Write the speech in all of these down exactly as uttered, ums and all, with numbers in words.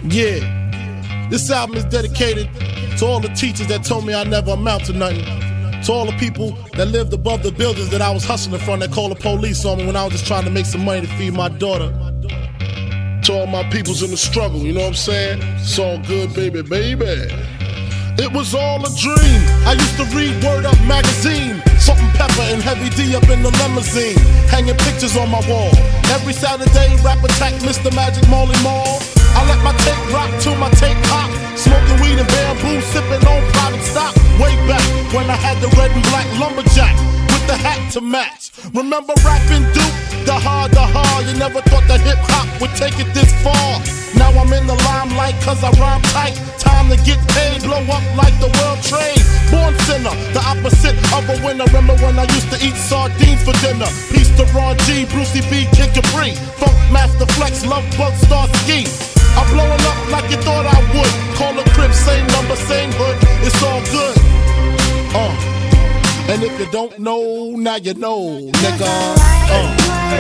Yeah, this album is dedicated to all the teachers that told me I never amount to nothing. To all the people that lived above the buildings that I was hustling from that called the police on me when I was just trying to make some money to feed my daughter. To all my peoples in the struggle, you know what I'm saying? It's all good, baby, baby. It was all a dream. I used to read Word Up magazine, Salt and Pepper and Heavy D up in the limousine, hanging pictures on my wall. Every Saturday, Rap Attack, Mister Magic Molly Mall. I let my tape rock till my tape pop, smoking weed and bamboo, sipping on private stock. Way back when I had the red and black lumberjack with the hat to match. Remember rapping Duke? The hard, the hard. You never thought that hip hop would take it this far. Now I'm in the limelight cause I rhyme tight. Time to get paid, blow up like the world trade. Born sinner, the opposite of a winner. Remember when I used to eat sardines for dinner? Peace to Ron G, Brucey B, Kid Capri, Funk Master Flex, Love Bug, Star Ski. I'm blowing up like you thought I would. Call a crib, same number, same hood. It's all good. Uh. And if you don't know, now you know, nigga. Uh.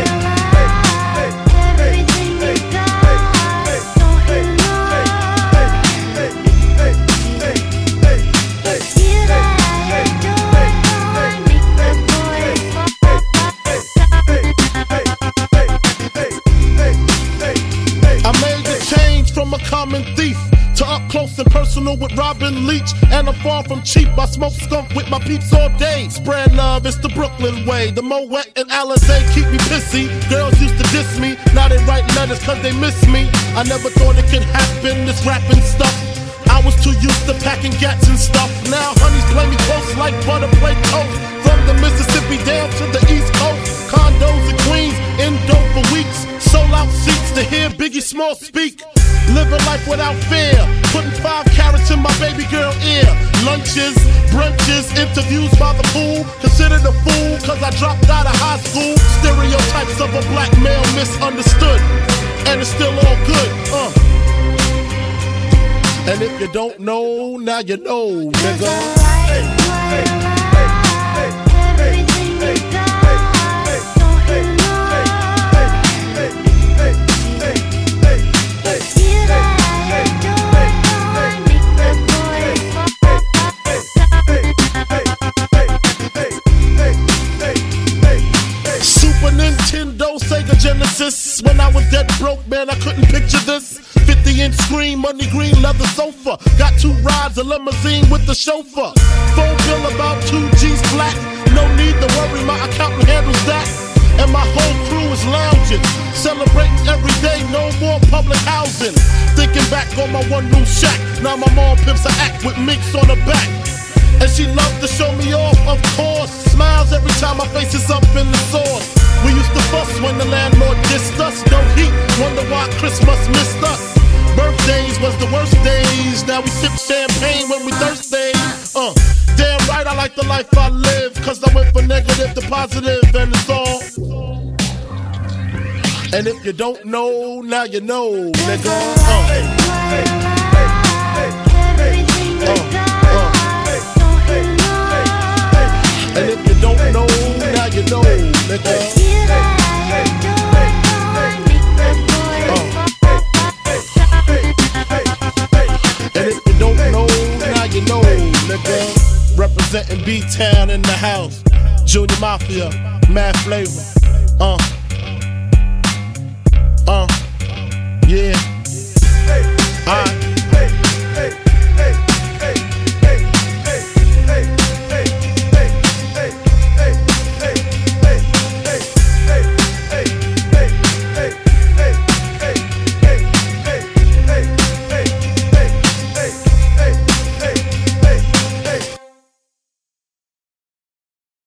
I made the change from a common thief to up close and personal with Robin Leach. And I'm far from cheap, I smoke skunk with my peeps all day. Spread love, it's the Brooklyn way. The Moet and Alizé keep me pissy. Girls used to diss me, now they write letters cause they miss me. I never thought it could happen, this rapping stuff. I was too used to packing gats and stuff. Now honeys play me close like butter play toast. From the Mississippi down to the East Coast. Condos in Queens, indo for weeks. Sold out seats to hear Biggie Small speak. Living life without fear, putting five carats in my baby girl ear. Lunches, brunches, interviews by the pool. Considered a fool cause I dropped out of high school. Stereotypes of a black male misunderstood, and it's still all good, uh. And if you don't know, now you know, nigga. Hey, hey, hey, hey, hey, hey, hey, hey. Genesis. When I was dead broke, man, I couldn't picture this. fifty inch screen, money green leather sofa. Got two rides, a limousine with the chauffeur. Phone bill about two G's flat. No need to worry, my accountant handles that. And my whole crew is lounging, celebrating every day, no more public housing. Thinking back on my one room shack. Now my mom pimps a act with minks on her back. And she loved to show me off, of course. Smiles every time my face is up in the sauce. We used to fuss when the landlord dissed us. No heat, wonder why Christmas missed us. Birthdays was the worst days. Now we sip champagne when we thirsty. Uh, damn right I like the life I live. Cause I went from negative to positive and it's all. And if you don't know, now you know, nigga. Uh, hey, hey, hey, hey, hey, uh. And if you don't know, now you know, nigga. Uh. And if you don't know, now you know, nigga. Representing B-Town in the house. Junior Mafia, Mad Flavor. Uh.